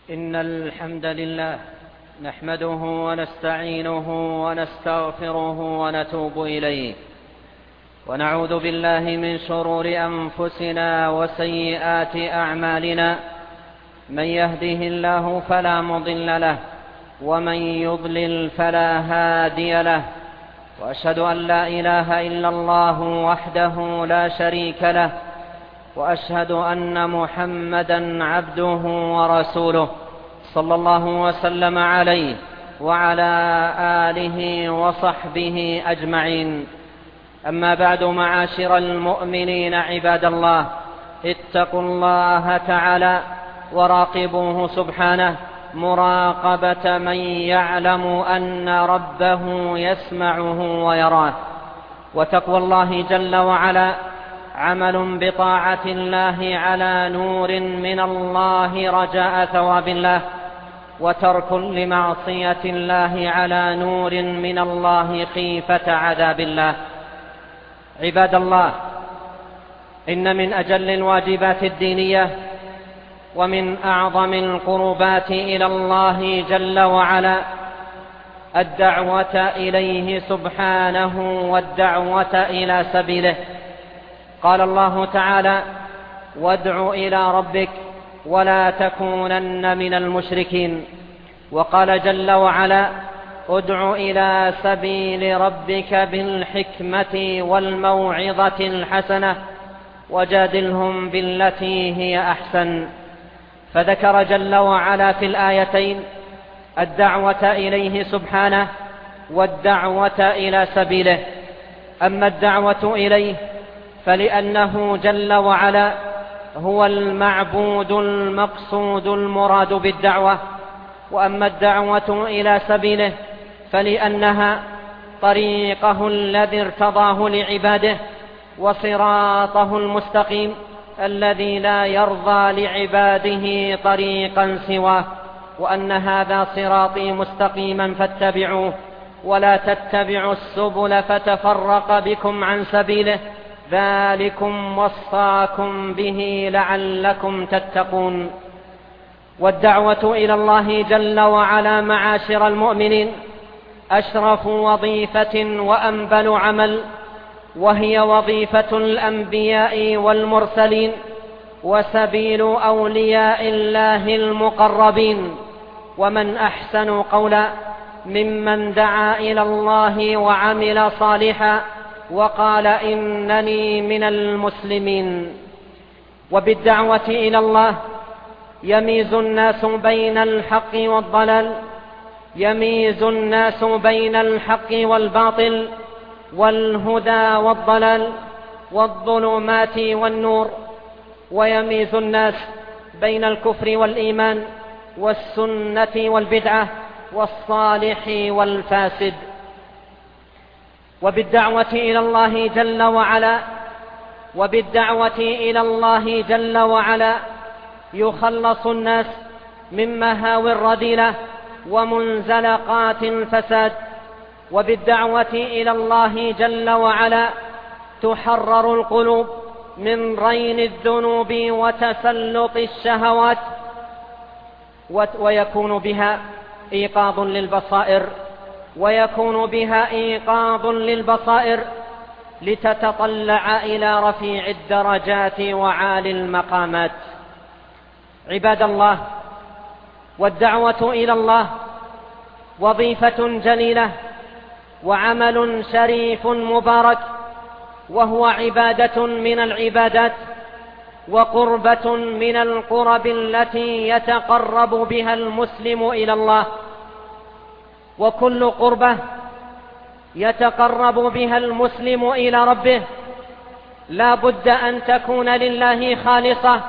إن الحمد لله نحمده ونستعينه ونستغفره ونتوب إليه، ونعوذ بالله من شرور أنفسنا وسيئات أعمالنا. من يهده الله فلا مضل له، ومن يضلل فلا هادي له، وأشهد أن لا إله إلا الله وحده لا شريك له، وأشهد أن محمدًا عبده ورسوله، صلى الله وسلم عليه وعلى آله وصحبه أجمعين. أما بعد، معاشر المؤمنين عباد الله، اتقوا الله تعالى وراقبوه سبحانه مراقبة من يعلم أن ربه يسمعه ويراه. وتقوى الله جل وعلا عمل بطاعة الله على نور من الله رجاء ثواب الله، وترك لمعصية الله على نور من الله خيفة عذاب الله. عباد الله، إن من أجل الواجبات الدينية ومن أعظم القربات إلى الله جل وعلا الدعوة إليه سبحانه والدعوة إلى سبيله. قال الله تعالى: وادع إلى ربك ولا تكونن من المشركين. وقال جل وعلا: ادع إلى سبيل ربك بالحكمة والموعظة الحسنة وجادلهم بالتي هي أحسن. فذكر جل وعلا في الآيتين الدعوة إليه سبحانه والدعوة إلى سبيله. أما الدعوة إليه فلأنه جل وعلا هو المعبود المقصود المراد بالدعوة، وأما الدعوة إلى سبيله فلأنها طريقه الذي ارتضاه لعباده وصراطه المستقيم الذي لا يرضى لعباده طريقا سواه، وأن هذا صراطي مستقيما فاتبعوه ولا تتبعوا السبل فتفرق بكم عن سبيله، ذلكم وصاكم به لعلكم تتقون. والدعوة إلى الله جل وعلا معاشر المؤمنين أشرف وظيفة وأنبل عمل، وهي وظيفة الأنبياء والمرسلين وسبيل أولياء الله المقربين. ومن أحسن قولا ممن دعا إلى الله وعمل صالحا وقال إنني من المسلمين. وبالدعوة إلى الله يميز الناس بين الحق والضلال، يميز الناس بين الحق والباطل، والهدى والضلال، والظلمات والنور، ويميز الناس بين الكفر والإيمان، والسنة والبدعة، والصالح والفاسد. وبالدعوة إلى الله جل وعلا يخلص الناس من مهاوي الرذيلة ومنزلقات الفساد. وبالدعوة إلى الله جل وعلا تحرر القلوب من رين الذنوب وتسلط الشهوات، ويكون بها إيقاظ للبصائر لتتطلع إلى رفيع الدرجات وعالي المقامات. عباد الله، والدعوة إلى الله وظيفة جليلة وعمل شريف مبارك، وهو عبادة من العبادات وقربة من القرب التي يتقرب بها المسلم إلى الله. وكل قربة يتقرب بها المسلم إلى ربه لا بد أن تكون لله خالصة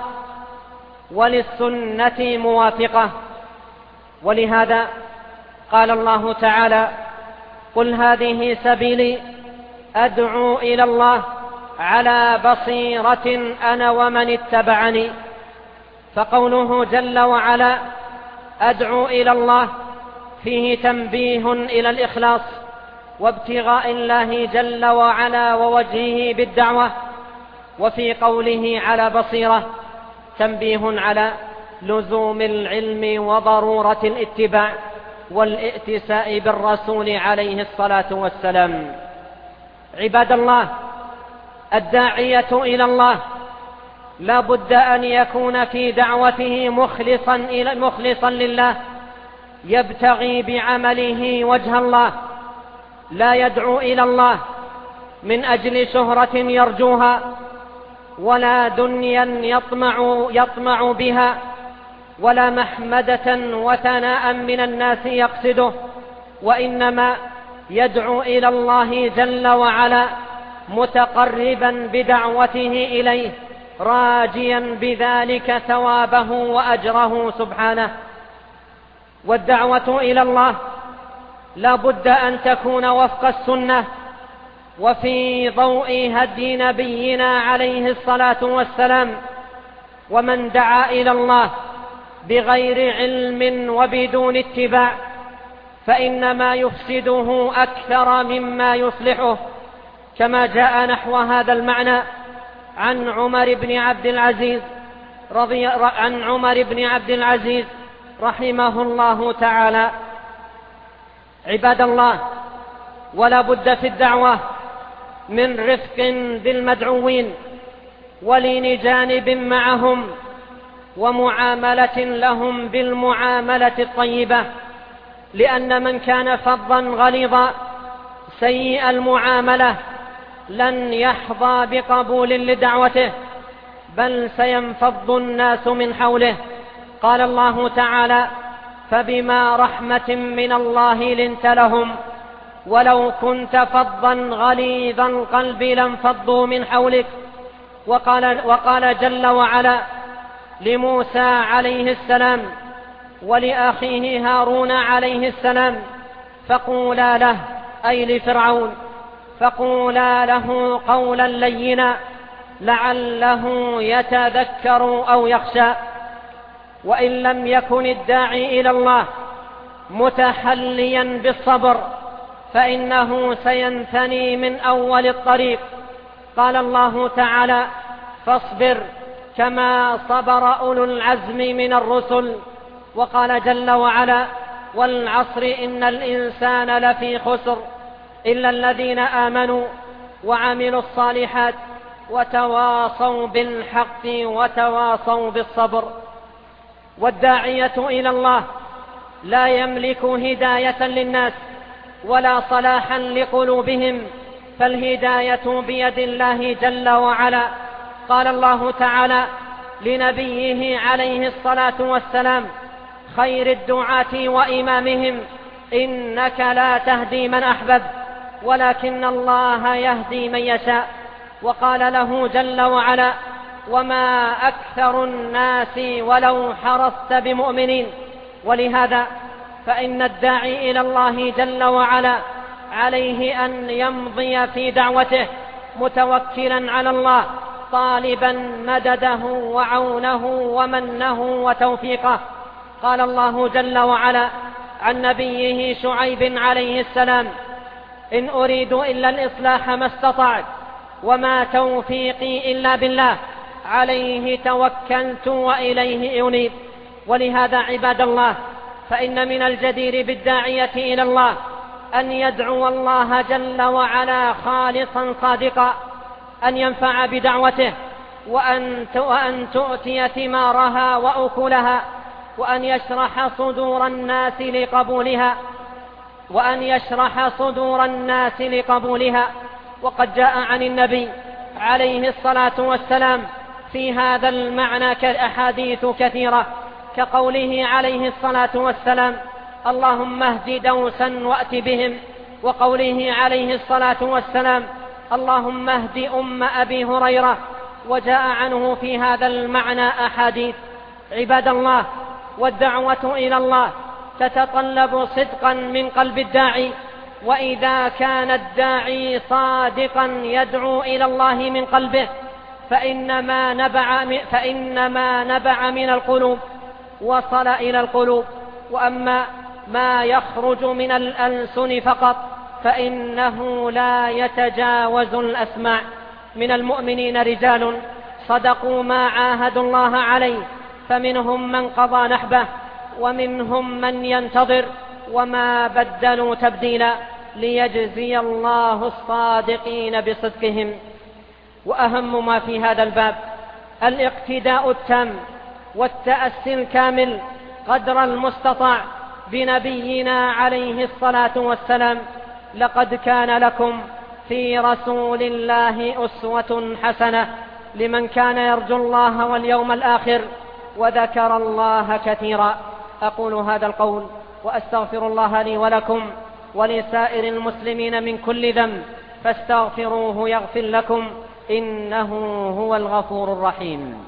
وللسنة موافقة. ولهذا قال الله تعالى: قل هذه سبيلي أدعو إلى الله على بصيرة أنا ومن اتبعني. فقوله جل وعلا أدعو إلى الله فيه تنبيه إلى الإخلاص وابتغاء الله جل وعلا ووجهه بالدعوة، وفي قوله على بصيرة تنبيه على لزوم العلم وضرورة الاتباع والائتساء بالرسول عليه الصلاة والسلام. عباد الله، الداعية إلى الله لا بد أن يكون في دعوته مخلصا لله، يبتغي بعمله وجه الله، لا يدعو إلى الله من أجل شهرة يرجوها ولا دنيا يطمع بها ولا محمدة وثناء من الناس يقصده، وإنما يدعو إلى الله جل وعلا متقربا بدعوته إليه راجيا بذلك ثوابه وأجره سبحانه. والدعوة إلى الله لا بد أن تكون وفق السنة وفي ضوء هدي نبينا عليه الصلاة والسلام. ومن دعا إلى الله بغير علم وبدون اتباع فإنما يفسده أكثر مما يصلحه، كما جاء نحو هذا المعنى عن عمر بن عبد العزيز رحمه الله تعالى. عباد الله، ولا بد في الدعوة من رفق بالمدعوين ولين جانب معهم ومعاملة لهم بالمعاملة الطيبة، لأن من كان فظا غليظا سيء المعاملة لن يحظى بقبول لدعوته، بل سينفض الناس من حوله. قال الله تعالى: فبما رحمة من الله لنت لهم ولو كنت فظا غليظ القلب لانفضوا من حولك. وقال جل وعلا لموسى عليه السلام ولأخيه هارون عليه السلام: فقولا له، أي لفرعون، فقولا له قولا لينا لعله يتذكر أو يخشى. وإن لم يكن الداعي إلى الله متحليا بالصبر فإنه سينثني من أول الطريق. قال الله تعالى: فاصبر كما صبر أولو العزم من الرسل. وقال جل وعلا: والعصر إن الإنسان لفي خسر إلا الذين آمنوا وعملوا الصالحات وتواصوا بالحق وتواصوا بالصبر. والداعية إلى الله لا يملك هداية للناس ولا صلاحا لقلوبهم، فالهداية بيد الله جل وعلا. قال الله تعالى لنبيه عليه الصلاة والسلام خير الدعاة وإمامهم: إنك لا تهدي من أحببت ولكن الله يهدي من يشاء. وقال له جل وعلا: وما أكثر الناس ولو حرصت بمؤمنين. ولهذا فإن الداعي إلى الله جل وعلا عليه أن يمضي في دعوته متوكلا على الله، طالبا مدده وعونه ومنه وتوفيقه. قال الله جل وعلا عن نبيه شعيب عليه السلام: إن أريد إلا الإصلاح ما استطعت وما توفيقي إلا بالله عليه توكلت وإليه أنيب. ولهذا عباد الله، فإن من الجدير بالداعية إلى الله أن يدعو الله جل وعلا خالصا صادقا، أن ينفع بدعوته وأن تؤتي ثمارها وأكلها، وأن يشرح صدور الناس لقبولها. وقد جاء عن النبي عليه الصلاة والسلام في هذا المعنى أحاديث كثيرة، كقوله عليه الصلاة والسلام: اللهم اهد دوسا وأت بهم، وقوله عليه الصلاة والسلام: اللهم اهد أم أبي هريرة. وجاء عنه في هذا المعنى أحاديث. عباد الله، والدعوة إلى الله تتطلب صدقا من قلب الداعي، وإذا كان الداعي صادقا يدعو إلى الله من قلبه فإنما نبع من القلوب وصل إلى القلوب. وأما ما يخرج من الألسن فقط فإنه لا يتجاوز الأسماع. من المؤمنين رجال صدقوا ما عاهدوا الله عليه فمنهم من قضى نحبه ومنهم من ينتظر وما بدلوا تبديلا ليجزي الله الصادقين بصدقهم. وأهم ما في هذا الباب الاقتداء التام والتأسي الكامل قدر المستطاع بنبينا عليه الصلاة والسلام. لقد كان لكم في رسول الله أسوة حسنة لمن كان يرجو الله واليوم الآخر وذكر الله كثيرا. أقول هذا القول وأستغفر الله لي ولكم ولسائر المسلمين من كل ذنب فاستغفروه يغفر لكم إنه هو الغفور الرحيم.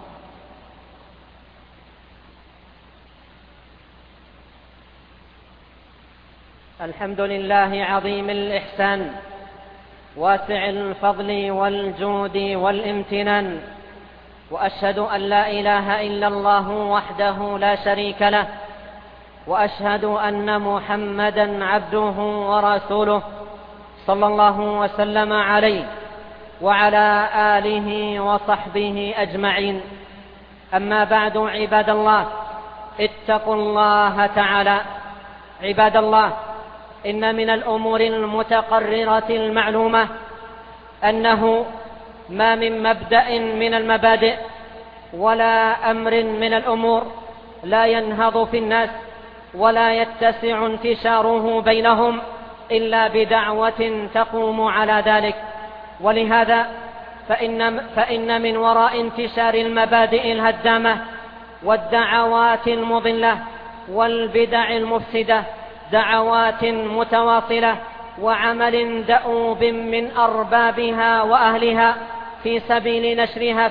الحمد لله عظيم الإحسان واسع الفضل والجود والامتنان، وأشهد أن لا إله إلا الله وحده لا شريك له، وأشهد أن محمدا عبده ورسوله صلى الله وسلم عليه وعلى آله وصحبه أجمعين. أما بعد، عباد الله، اتقوا الله تعالى. عباد الله، إن من الأمور المتقررة المعلومة أنه ما من مبدأ من المبادئ ولا أمر من الأمور لا ينهض في الناس ولا يتسع انتشاره بينهم إلا بدعوة تقوم على ذلك. ولهذا فإن من وراء انتشار المبادئ الهدامة والدعوات المضلة والبدع المفسدة دعوات متواصلة وعمل دؤوب من أربابها وأهلها في سبيل نشرها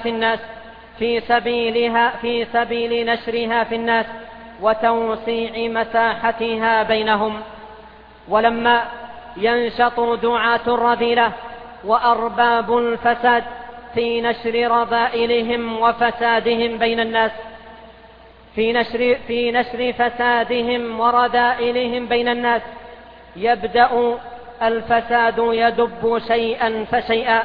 في الناس وتوسيع مساحتها بينهم. ولما ينشط دعاة الرذيلة وأرباب الفساد في نشر رذائلهم وفسادهم بين الناس في نشر فسادهم ورذائلهم بين الناس، يبدأ الفساد يدب شيئا فشيئا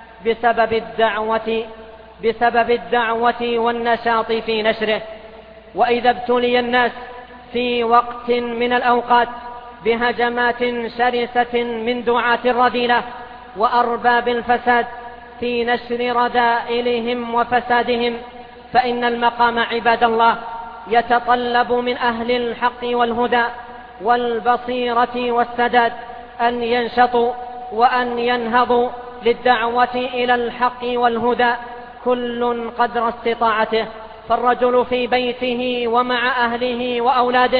بسبب الدعوة والنشاط في نشره. وإذا ابتلي الناس في وقت من الأوقات بهجمات شرسة من دعاة الرذيلة وأرباب الفساد في نشر رذائلهم وفسادهم، فإن المقام عباد الله يتطلب من أهل الحق والهدى والبصيرة والسداد أن ينشطوا وأن ينهضوا للدعوة إلى الحق والهدى كل قدر استطاعته، فالرجل في بيته ومع أهله وأولاده،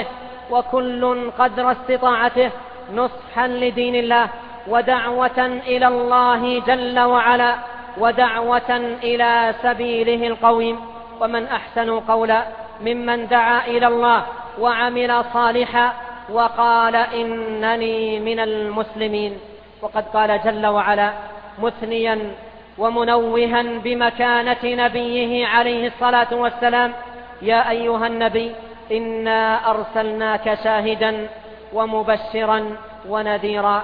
وكل قدر استطاعته نصحا لدين الله ودعوة إلى الله جل وعلا ودعوة إلى سبيله القويم. ومن أحسن قولا ممن دعا إلى الله وعمل صالحا وقال إنني من المسلمين. وقد قال جل وعلا مثنيا ومنوها بمكانة نبيه عليه الصلاة والسلام: يا أيها النبي إنا أرسلناك شاهدا ومبشرا ونذيرا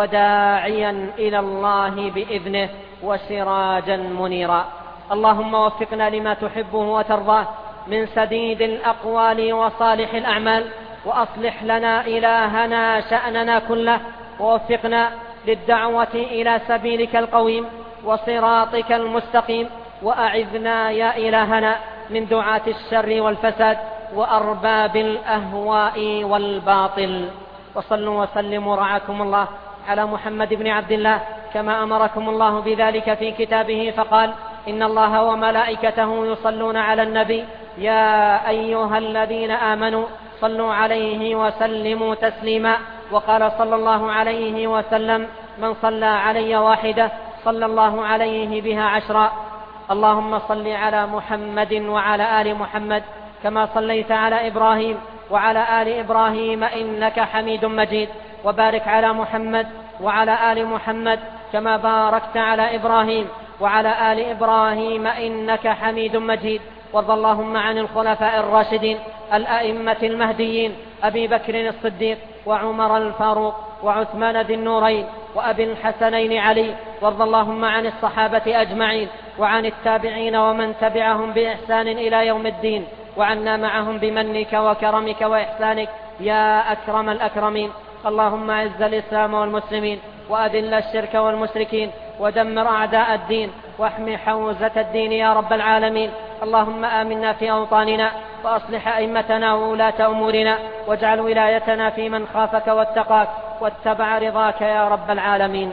وداعيا إلى الله بإذنه وسراجا منيرا. اللهم وفقنا لما تحبه وترضاه من سديد الأقوال وصالح الأعمال، وأصلح لنا إلهنا شأننا كله، ووفقنا للدعوة إلى سبيلك القويم وصراطك المستقيم، وأعذنا يا إلهنا من دعاة الشر والفساد وأرباب الأهواء والباطل. وصلوا وسلموا رعاكم الله على محمد بن عبد الله كما أمركم الله بذلك في كتابه، فقال: إن الله وملائكته يصلون على النبي يا أيها الذين آمنوا صلوا عليه وسلموا تسليما. وقال صلى الله عليه وسلم: من صلى علي واحدة صلى الله عليه بها 10. اللهم صل على محمد وعلى آل محمد كما صليت على إبراهيم وعلى آل إبراهيم إنك حميد مجيد، وبارك على محمد وعلى آل محمد كما باركت على إبراهيم وعلى آل إبراهيم إنك حميد مجيد. وارض اللهم عن الخلفاء الراشدين الأئمة المهديين أبي بكر الصديق وعمر الفاروق وعثمان ذي النورين وأبي الحسنين علي. وارض اللهم عن الصحابة أجمعين وعن التابعين ومن تبعهم بإحسان إلى يوم الدين. وعنا معهم بمنك وكرمك وإحسانك يا أكرم الأكرمين. اللهم أعز الإسلام والمسلمين وأذل الشرك والمشركين ودمر أعداء الدين واحمِ حوزة الدين يا رب العالمين. اللهم آمنا في أوطاننا وأصلح أئمتنا وولاة أمورنا واجعل ولايتنا في من خافك واتقاك واتبع رضاك يا رب العالمين.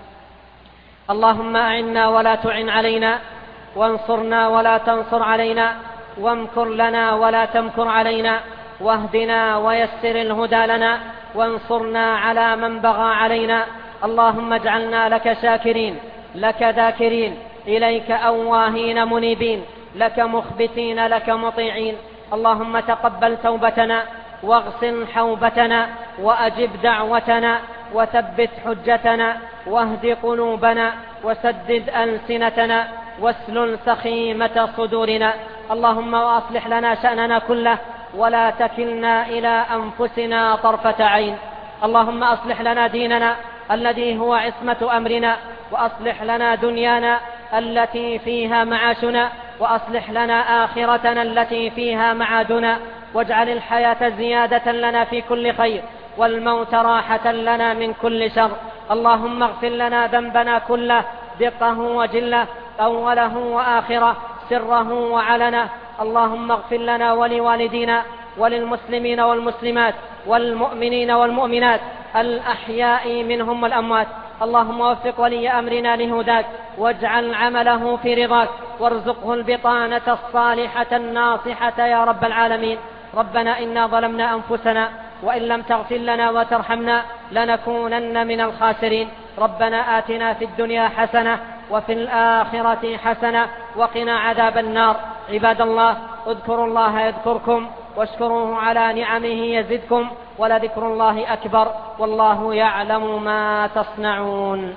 اللهم أعنا ولا تعن علينا، وانصرنا ولا تنصر علينا، وامكر لنا ولا تمكر علينا، واهدنا ويسر الهدى لنا، وانصرنا على من بغى علينا. اللهم اجعلنا لك شاكرين، لك ذاكرين، إليك أواهين منيبين، لك مخبتين، لك مطيعين. اللهم تقبل توبتنا واغسل حوبتنا وأجب دعوتنا وثبت حجتنا واهد قلوبنا وسدد ألسنتنا واسلل سخيمة صدورنا. اللهم وأصلح لنا شأننا كله ولا تكلنا إلى أنفسنا طرفة عين. اللهم أصلح لنا ديننا الذي هو عصمة أمرنا، وأصلح لنا دنيانا التي فيها معاشنا، وأصلح لنا آخرتنا التي فيها معادنا، واجعل الحياة زيادة لنا في كل خير والموت راحة لنا من كل شر. اللهم اغفر لنا ذنبنا كله دقه وجله، أوله وآخره، سره وعلنه. اللهم اغفر لنا ولوالدينا وللمسلمين والمسلمات والمؤمنين والمؤمنات الأحياء منهم والأموات. اللهم وفق ولي أمرنا لهداك واجعل عمله في رضاك، وارزقه البطانة الصالحة الناصحة يا رب العالمين. ربنا إنا ظلمنا أنفسنا وإن لم تغفر لنا وترحمنا لنكونن من الخاسرين. ربنا آتنا في الدنيا حسنة وفي الآخرة حسنة وقنا عذاب النار. عباد الله، اذكروا الله يذكركم واشكروه على نعمه يزدكم، ولذكر الله أكبر والله يعلم ما تصنعون.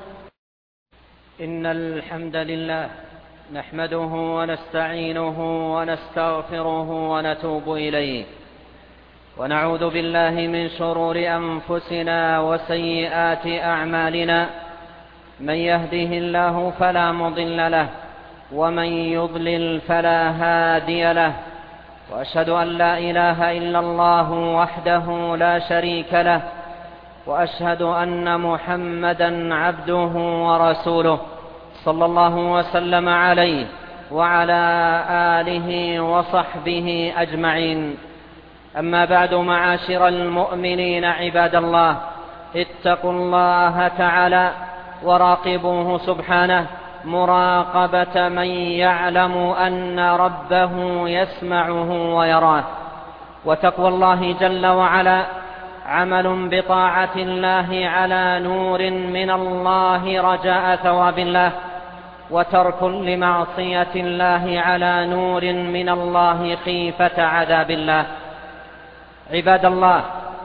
إن الحمد لله نحمده ونستعينه ونستغفره ونتوب إليه، ونعوذ بالله من شرور أنفسنا وسيئات أعمالنا. من يهده الله فلا مضل له، ومن يضلل فلا هادي له، وأشهد أن لا إله إلا الله وحده لا شريك له، وأشهد أن محمدا عبده ورسوله صلى الله وسلم عليه وعلى آله وصحبه أجمعين. أما بعد، معاشر المؤمنين عباد الله، اتقوا الله تعالى وراقبوه سبحانه مراقبة من يعلم أن ربه يسمعه ويراه. وتقوى الله جل وعلا عمل بطاعة الله على نور من الله رجاء ثواب الله، وترك لمعصية الله على نور من الله خيفة عذاب الله. عباد الله،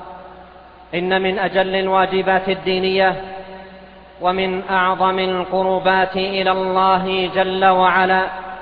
إن من أجل الواجبات الدينية ومن أعظم القربات إلى الله جل وعلا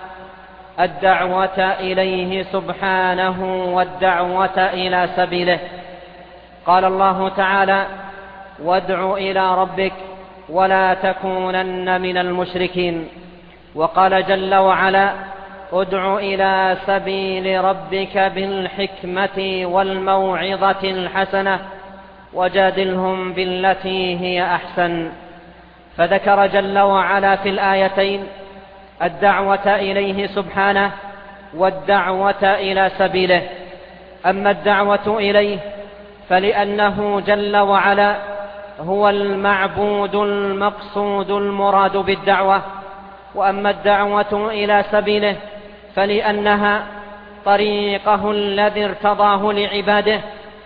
الدعوة إليه سبحانه والدعوة إلى سبيله. قال الله تعالى: وادع إلى ربك ولا تكونن من المشركين. وقال جل وعلا: ادع إلى سبيل ربك بالحكمة والموعظة الحسنة وجادلهم بالتي هي أحسن. فذكر جل وعلا في الآيتين الدعوة إليه سبحانه والدعوة إلى سبيله. أما الدعوة إليه فلأنه جل وعلا هو المعبود المقصود المراد بالدعوة، وأما الدعوة إلى سبيله فلأنها طريقه الذي ارتضاه لعباده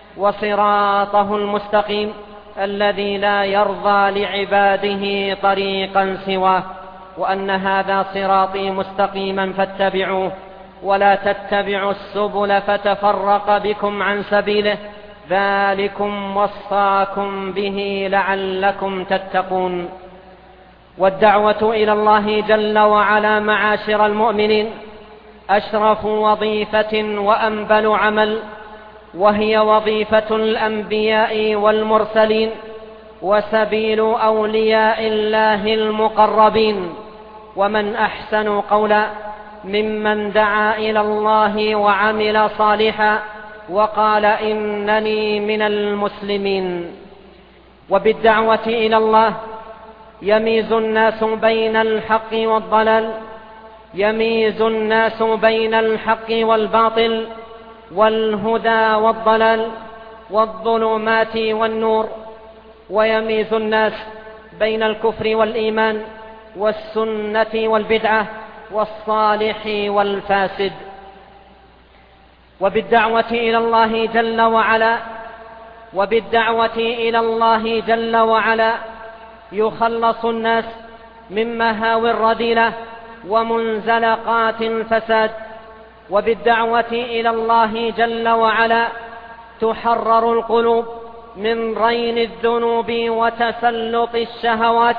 وصراطه المستقيم الذي لا يرضى لعباده طريقا سواه، وأن هذا صراطي مستقيما فاتبعوه ولا تتبعوا السبل فتفرق بكم عن سبيله، ذلكم وصاكم به لعلكم تتقون. والدعوة إلى الله جل وعلا معاشر المؤمنين أشرف وظيفة وأنبل عمل، وهي وظيفة الأنبياء والمرسلين وسبيل أولياء الله المقربين. ومن أحسن قولا ممن دعا إلى الله وعمل صالحا وقال إنني من المسلمين. وبالدعوة إلى الله يميز الناس بين الحق والضلال، يميز الناس بين الحق والباطل، والهدى والضلال، والظلمات والنور، ويميز الناس بين الكفر والإيمان، والسنة والبدعة، والصالح والفاسد. وبالدعوة إلى الله جل وعلا يخلص الناس من مهاوي الرذيلة ومنزلقات الفساد. وبالدعوة إلى الله جل وعلا تحرر القلوب من رين الذنوب وتسلط الشهوات،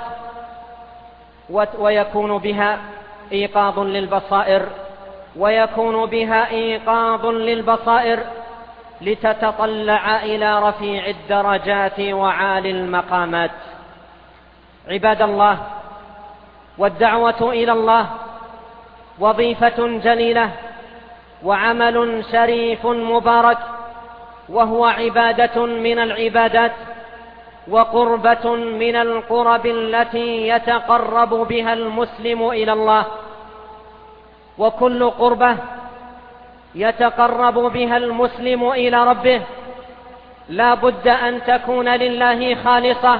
ويكون بها إيقاظ للبصائر لتتطلع إلى رفيع الدرجات وعالي المقامات. عباد الله، والدعوة إلى الله وظيفة جليلة وعمل شريف مبارك، وهو عبادة من العبادات وقربة من القرب التي يتقرب بها المسلم إلى الله. وكل قربة يتقرب بها المسلم إلى ربه لا بد أن تكون لله خالصة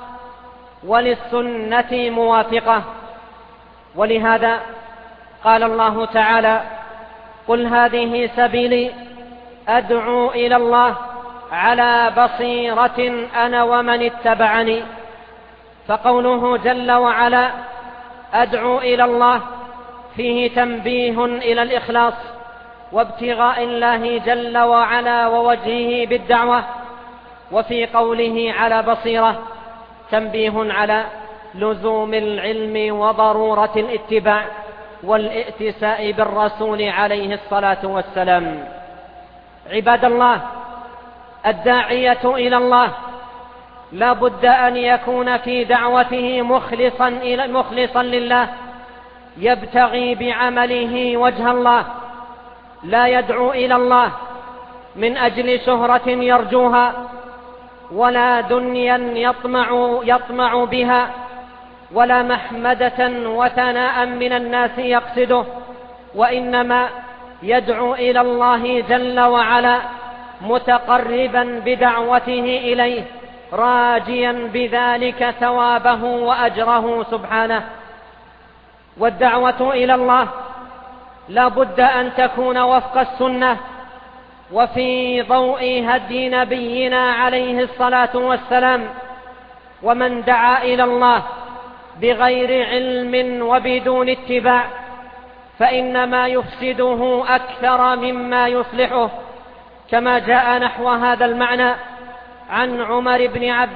وللسنة موافقة. ولهذا قال الله تعالى: قل هذه سبيلي أدعو إلى الله على بصيرة أنا ومن اتبعني. فقوله جل وعلا أدعو إلى الله فيه تنبيه إلى الإخلاص وابتغاء الله جل وعلا ووجهه بالدعوة، وفي قوله على بصيرة تنبيه على لزوم العلم وضرورة الاتباع والائتساء بالرسول عليه الصلاة والسلام. عباد الله، الداعية إلى الله لا بد أن يكون في دعوته مخلصا لله، يبتغي بعمله وجه الله، لا يدعو إلى الله من أجل شهرة يرجوها ولا دنيا يطمع بها ولا محمدة وثناء من الناس يقصده، وإنما يدعو إلى الله جل وعلا متقربا بدعوته إليه راجيا بذلك ثوابه وأجره سبحانه. والدعوة إلى الله لا بد أن تكون وفق السنة وفي ضوء هدي نبينا عليه الصلاة والسلام. ومن دعا إلى الله بغير علم وبدون اتباع فإنما يفسده أكثر مما يصلحه، كما جاء نحو هذا المعنى عن عمر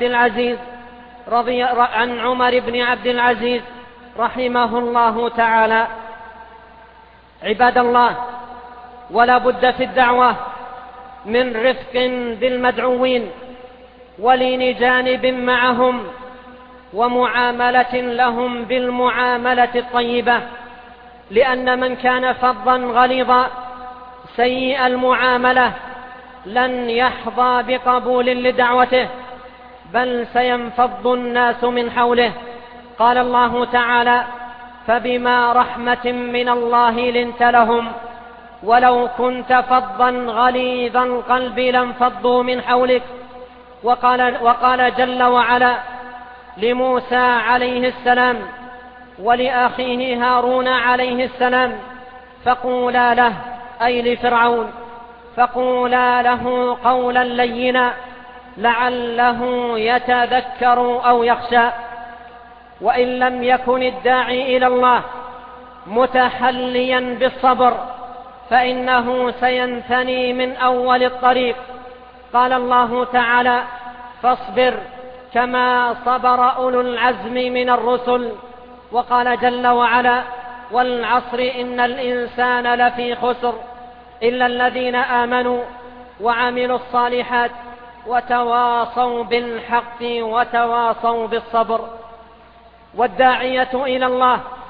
بن عبد العزيز رحمه الله تعالى. عباد الله، ولا بد في الدعوة من رفق بالمدعوين ولين جانب معهم ومعاملة لهم بالمعاملة الطيبة، لأن من كان فظا غليظا سيء المعاملة لن يحظى بقبول لدعوته، بل سينفض الناس من حوله. قال الله تعالى: فبما رحمة من الله لنت لهم ولو كنت فظا غليظ القلب لانفضوا من حولك. وقال جل وعلا لموسى عليه السلام ولأخيه هارون عليه السلام: فقولا له، أي لفرعون، فقولا له قولا لينا لعله يتذكر أو يخشى. وإن لم يكن الداعي إلى الله متحليا بالصبر فإنه سينثني من أول الطريق. قال الله تعالى: فاصبر كما صبر أولو العزم من الرسل. وقال جل وعلا: والعصر إن الإنسان لفي خسر إلا الذين آمنوا وعملوا الصالحات وتواصوا بالحق وتواصوا بالصبر. والداعية إلى الله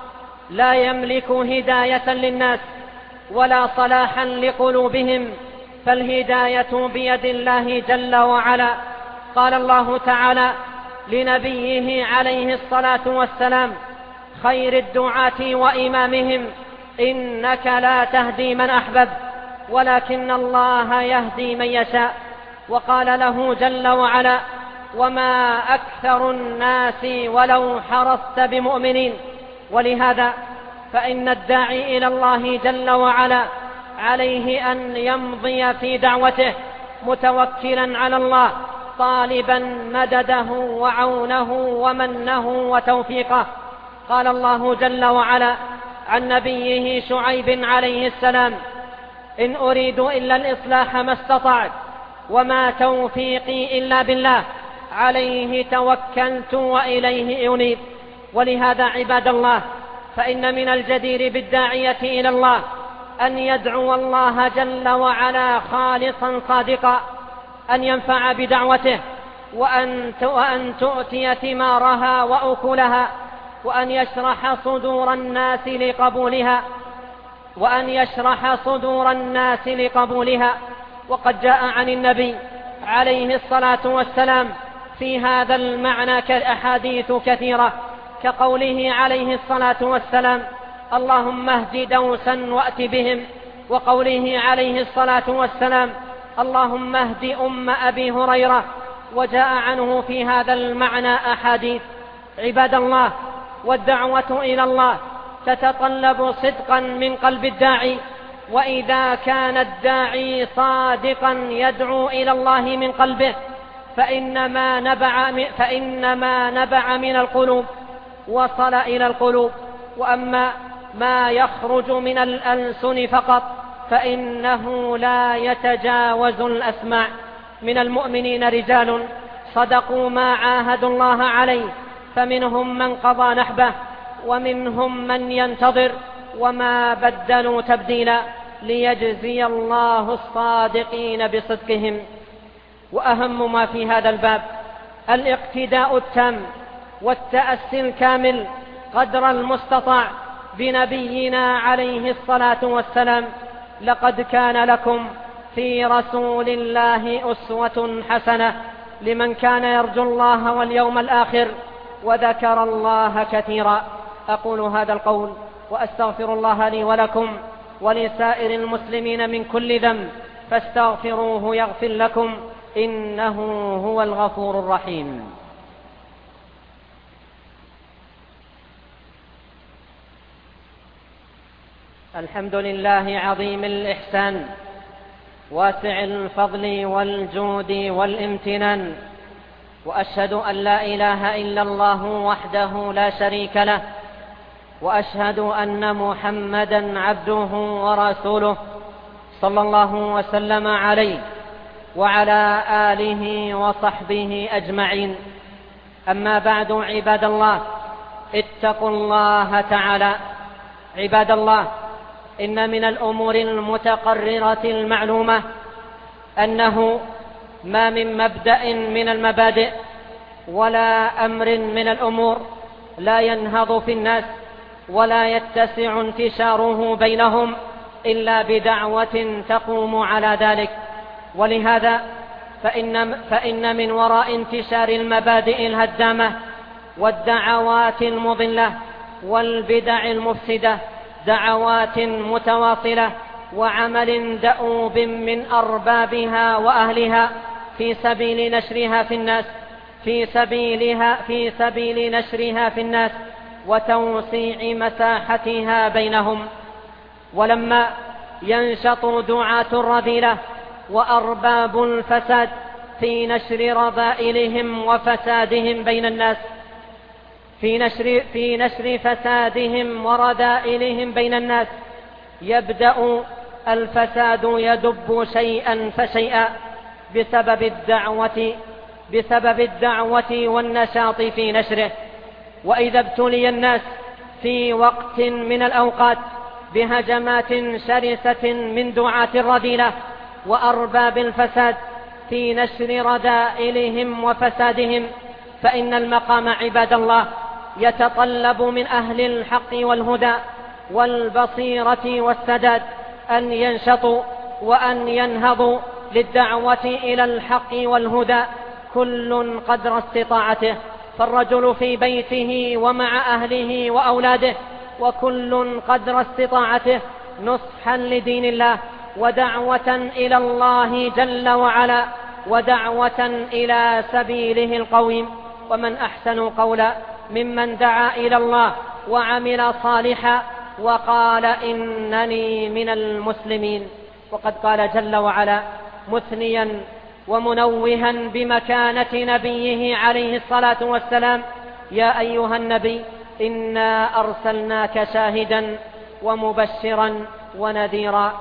لا يملك هداية للناس ولا صلاحا لقلوبهم، فالهداية بيد الله جل وعلا. قال الله تعالى لنبيه عليه الصلاة والسلام خير الدعاة وإمامهم: إنك لا تهدي من أحببت ولكن الله يهدي من يشاء. وقال له جل وعلا: وما أكثر الناس ولو حرصت بمؤمنين. ولهذا فإن الداعي إلى الله جل وعلا عليه أن يمضي في دعوته متوكلا على الله، طالبا مدده وعونه ومنه وتوفيقه. قال الله جل وعلا عن نبيه شعيب عليه السلام: إن أريد إلا الإصلاح ما استطعت وما توفيقي إلا بالله عليه توكلت وإليه أنيب. ولهذا عباد الله فإن من الجدير بالداعية إلى الله أن يدعو الله جل وعلا خالصا صادقا، أن ينفع بدعوته وأن تؤتي ثمارها وأكلها، وأن يشرح صدور الناس لقبولها. وقد جاء عن النبي عليه الصلاة والسلام في هذا المعنى أحاديث كثيرة، كقوله عليه الصلاة والسلام: اللهم اهد دوسا وأت بهم، وقوله عليه الصلاة والسلام: اللهم اهد أم أبي هريرة. وجاء عنه في هذا المعنى أحاديث. عباد الله، والدعوة إلى الله تتطلب صدقا من قلب الداعي، وإذا كان الداعي صادقا يدعو إلى الله من قلبه فإنما نبع من القلوب وصل إلى القلوب. وأما ما يخرج من الألسن فقط فإنه لا يتجاوز الأسماع. من المؤمنين رجال صدقوا ما عاهدوا الله عليه، فمنهم من قضى نحبه ومنهم من ينتظر، وما بدلوا تبديلا، ليجزي الله الصادقين بصدقهم. وأهم ما في هذا الباب الاقتداء التام والتأسي الكامل قدر المستطاع بنبينا عليه الصلاة والسلام. لقد كان لكم في رسول الله أسوة حسنة لمن كان يرجو الله واليوم الآخر وذكر الله كثيرا. أقول هذا القول وأستغفر الله لي ولكم ولسائر المسلمين من كل ذنب، فاستغفروه يغفر لكم، إنه هو الغفور الرحيم. الحمد لله عظيم الإحسان واسع الفضل والجود والامتنان، وأشهد أن لا إله إلا الله وحده لا شريك له، وأشهد أن محمدا عبده ورسوله صلى الله وسلم عليه وعلى آله وصحبه أجمعين. أما بعد، عباد الله، اتقوا الله تعالى. عباد الله، إن من الأمور المتقررة المعلومة أنه ما من مبدأ من المبادئ ولا أمر من الأمور لا ينهض في الناس ولا يتسع انتشاره بينهم إلا بدعوة تقوم على ذلك. ولهذا فإن من وراء انتشار المبادئ الهدامة والدعوات المضلة والبدع المفسدة دعوات متواصلة وعمل دؤوب من أربابها وأهلها في سبيل نشرها في الناس وتوسيع مساحتها بينهم. ولما ينشط دعاة الرذيلة وأرباب الفساد في نشر رذائلهم وفسادهم بين الناس، في نشر فسادهم ورذائلهم بين الناس، يبدأ الفساد يدب شيئا فشيئا بسبب الدعوة والنشاط في نشره. وإذا ابتلي الناس في وقت من الأوقات بهجمات شرسة من دعاة الرذيلة وأرباب الفساد في نشر رذائلهم وفسادهم، فإن المقام عباد الله يتطلب من أهل الحق والهدى والبصيرة والسداد أن ينشطوا وأن ينهضوا للدعوة إلى الحق والهدى كل قدر استطاعته، فالرجل في بيته ومع أهله وأولاده، وكل قدر استطاعته نصحا لدين الله ودعوة إلى الله جل وعلا ودعوة إلى سبيله القويم. ومن أحسن قولا ممن دعا إلى الله وعمل صالحا وقال إنني من المسلمين. وقد قال جل وعلا مثنيا ومنوها بمكانة نبيه عليه الصلاة والسلام: يا أيها النبي إنا أرسلناك شاهدا ومبشرا ونذيرا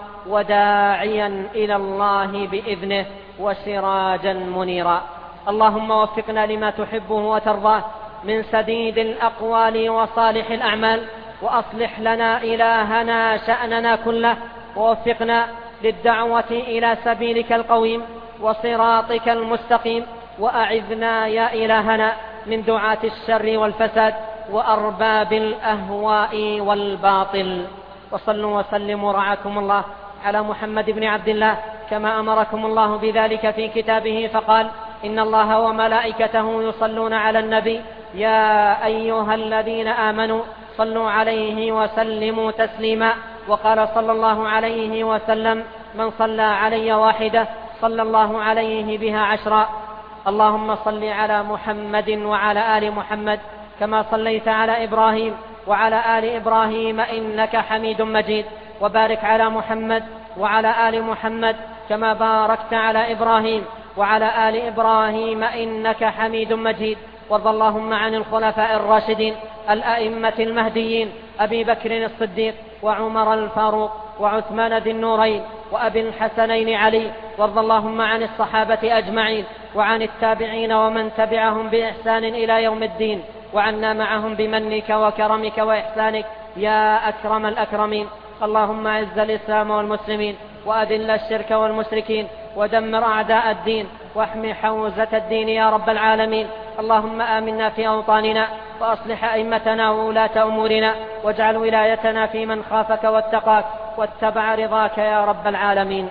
وداعيا إلى الله بإذنه وسراجا منيرا. اللهم وفقنا لما تحبه وترضاه من سديد الأقوال وصالح الأعمال، وأصلح لنا إلهنا شأننا كله، ووفقنا للدعوة إلى سبيلك القويم وصراطك المستقيم، وأعذنا يا إلهنا من دعاة الشر والفساد وأرباب الأهواء والباطل. وصلوا وسلموا رعاكم الله على محمد بن عبد الله كما أمركم الله بذلك في كتابه، فقال: إن الله وملائكته يصلون على النبي يا أيها الذين آمنوا صلوا عليه وسلموا تسليما. وقال صلى الله عليه وسلم: من صلى علي واحدة صلى الله عليه بها 10. اللهم صل على محمد وعلى آل محمد كما صليت على إبراهيم وعلى آل إبراهيم إنك حميد مجيد، وبارك على محمد وعلى آل محمد كما باركت على إبراهيم وعلى آل إبراهيم إنك حميد مجيد. وارض اللهم عن الخلفاء الراشدين الأئمة المهديين أبي بكر الصديق وعمر الفاروق وعثمان ذي النورين وأبي الحسنين علي. وارض اللهم عن الصحابة أجمعين وعن التابعين ومن تبعهم بإحسان إلى يوم الدين، وعنا معهم بمنك وكرمك وإحسانك يا أكرم الأكرمين. اللهم أعز الإسلام والمسلمين وأذل الشرك والمشركين ودمر أعداء الدين واحم حوزة الدين يا رب العالمين. اللهم آمنا في أوطاننا وأصلح أئمتنا وولاة أمورنا، واجعل ولايتنا في من خافك واتقاك واتبع رضاك يا رب العالمين.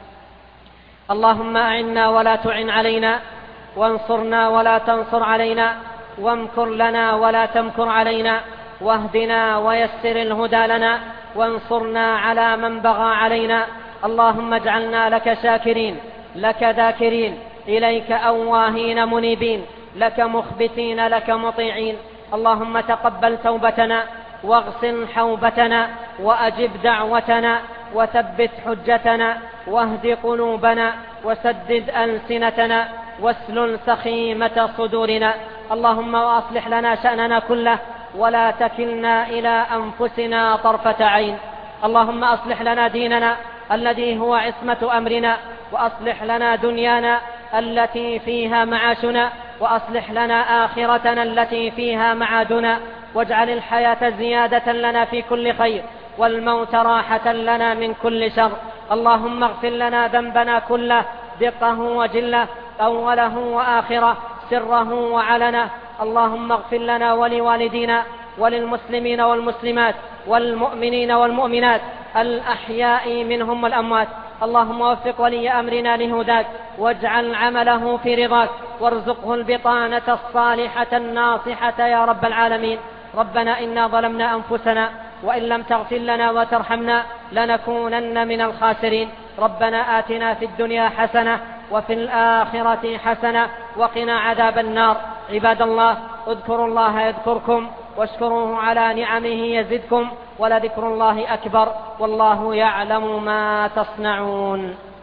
اللهم أعنا ولا تعن علينا، وانصرنا ولا تنصر علينا، وامكر لنا ولا تمكر علينا، واهدنا ويسر الهدى لنا، وانصرنا على من بغى علينا. اللهم اجعلنا لك شاكرين، لك ذاكرين، إليك أواهين منيبين، لك مخبتين، لك مطيعين. اللهم تقبل توبتنا واغسل حوبتنا وأجب دعوتنا وثبت حجتنا واهد قلوبنا وسدد ألسنتنا واسلل سخيمة صدورنا. اللهم وأصلح لنا شأننا كله ولا تكلنا إلى أنفسنا طرفة عين. اللهم أصلح لنا ديننا الذي هو عصمة أمرنا، وأصلح لنا دنيانا التي فيها معاشنا، وأصلح لنا آخرتنا التي فيها معادنا، واجعل الحياة زيادة لنا في كل خير والموت راحة لنا من كل شر. اللهم اغفر لنا ذنبنا كله دقه وجله، أوله وآخره، سره وعلنه. اللهم اغفر لنا ولوالدينا وللمسلمين والمسلمات والمؤمنين والمؤمنات الأحياء منهم والأموات. اللهم وفق ولي أمرنا لهداك، واجعل عمله في رضاك، وارزقه البطانة الصالحة الناصحة يا رب العالمين. ربنا إنا ظلمنا أنفسنا وإن لم تغفر لنا وترحمنا لنكونن من الخاسرين. ربنا آتنا في الدنيا حسنة وفي الآخرة حسنة وقنا عذاب النار. عباد الله، اذكروا الله يذكركم واشكروه على نعمه يزدكم، ولذكر الله أكبر، والله يعلم ما تصنعون.